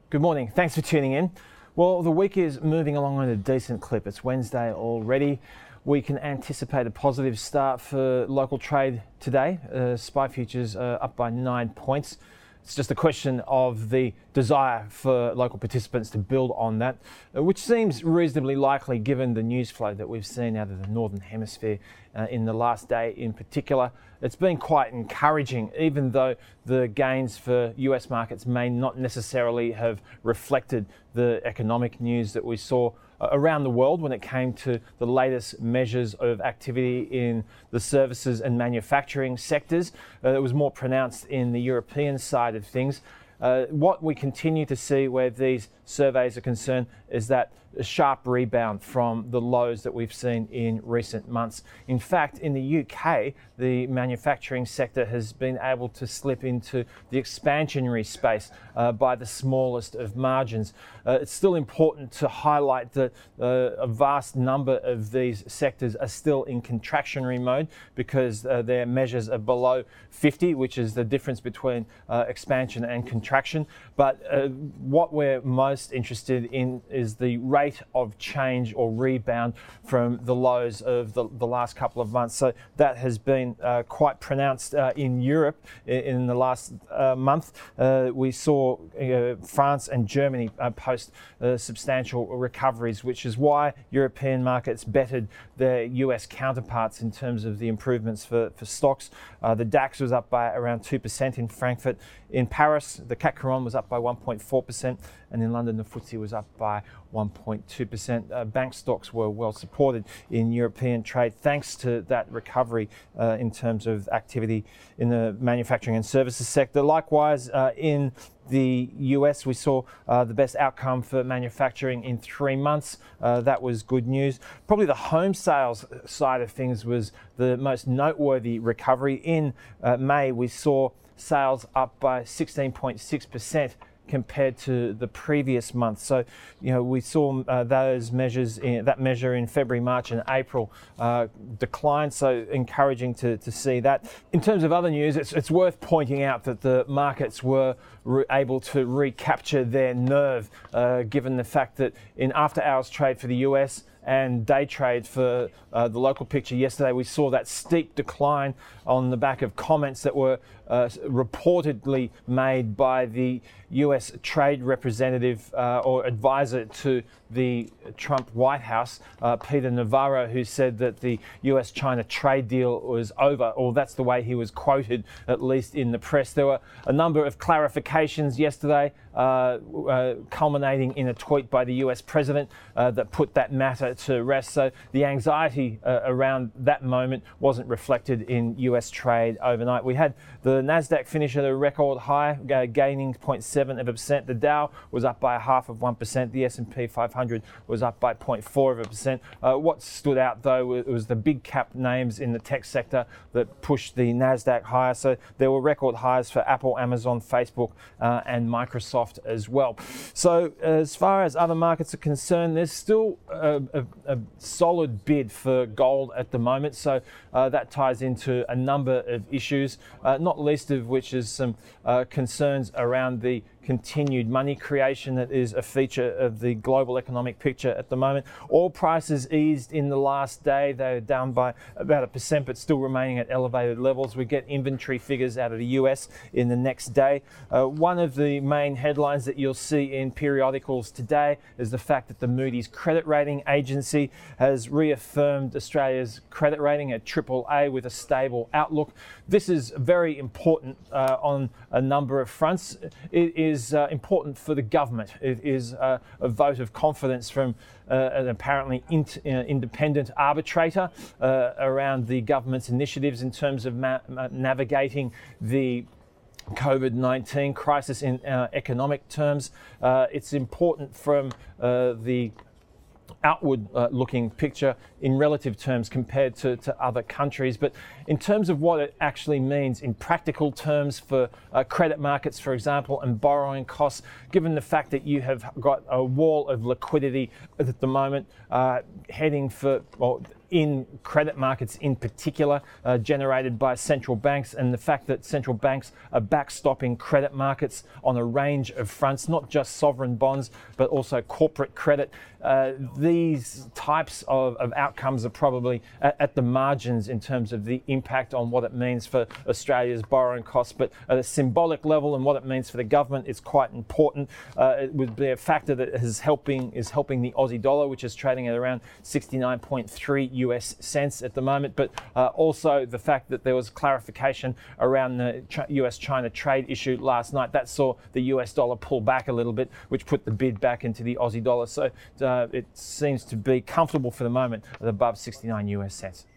Good morning. Thanks for tuning in. Well, the week is moving along at a decent clip. It's Wednesday already. We can anticipate a positive start for local trade today. SPI futures are up by 9 points. It's just a question of the desire for local participants to build on that, which seems reasonably likely given the news flow that we've seen out of the Northern Hemisphere in the last day in particular. It's been quite encouraging, even though the gains for US markets may not necessarily have reflected the economic news that we saw around the world when it came to the latest measures of activity in the services and manufacturing sectors. It was more pronounced in the European side of things. What we continue to see where these surveys are concerned is that a sharp rebound from the lows that we've seen in recent months. In fact, in the UK, the manufacturing sector has been able to slip into the expansionary space by the smallest of margins. It's still important to highlight that a vast number of these sectors are still in contractionary mode because their measures are below 50, which is the difference between expansion and contraction. But what we're most interested in is the rate of change or rebound from the lows of the last couple of months. So that has been quite pronounced in Europe in the last month. We saw France and Germany post substantial recoveries, which is why European markets bettered their US counterparts in terms of the improvements for stocks. The DAX was up by around 2% in Frankfurt. In Paris, the CAC Quarante was up by 1.4%, and in London, the FTSE was up by 1.2%. Bank stocks were well supported in European trade thanks to that recovery in terms of activity in the manufacturing and services sector. Likewise, in the US, we saw the best outcome for manufacturing in 3 months. That was good news. Probably the home sales side of things was the most noteworthy recovery. In May, we saw sales up by 16.6% compared to the previous month. So, we saw those measures, that measure in February, March and April decline. So encouraging to see that. In terms of other news, it's worth pointing out that the markets were able to recapture their nerve, given the fact that in after hours trade for the US and day trade for the local picture yesterday, we saw that steep decline on the back of comments that were reportedly made by the US trade representative or advisor to the Trump White House, Peter Navarro, who said that the US-China trade deal was over, or that's the way he was quoted, at least in the press. There were a number of clarifications yesterday, culminating in a tweet by the US president that put that matter to rest. So the anxiety around that moment wasn't reflected in US trade overnight. We had the Nasdaq finish at a record high, gaining 0.7%. The Dow was up by 0.5%. The S&P 500 was up by 0.4%. What stood out though was the big cap names in the tech sector that pushed the Nasdaq higher. So there were record highs for Apple, Amazon, Facebook, and Microsoft as well. So as far as other markets are concerned, there's still a solid bid for gold at the moment. So that ties into a number of issues, not least of which is some concerns around the continued money creation that is a feature of the global economic picture at the moment. Oil prices eased in the last day. They're down by about 1%, but still remaining at elevated levels. We get inventory figures out of the US in the next day. One of the main headlines that you'll see in periodicals today is the fact that the Moody's credit rating agency has reaffirmed Australia's credit rating at AAA with a stable outlook. This is very important on a number of fronts. It is important for the government. It is a vote of confidence from an apparently independent arbitrator around the government's initiatives in terms of navigating the COVID-19 crisis in economic terms. It's important from the outward looking picture in relative terms compared to other countries. But in terms of what it actually means in practical terms for credit markets, for example, and borrowing costs, given the fact that you have got a wall of liquidity at the moment heading for, well, in credit markets in particular, generated by central banks, and the fact that central banks are backstopping credit markets on a range of fronts, not just sovereign bonds, but also corporate credit. These types of outcomes are probably at the margins in terms of the impact on what it means for Australia's borrowing costs, but at a symbolic level and what it means for the government is quite important. It would be a factor that is helping the Aussie dollar, which is trading at around 69.3 US cents at the moment, but also the fact that there was clarification around the US-China trade issue last night. That saw the US dollar pull back a little bit, which put the bid back into the Aussie dollar. So it seems to be comfortable for the moment at above 69 US cents.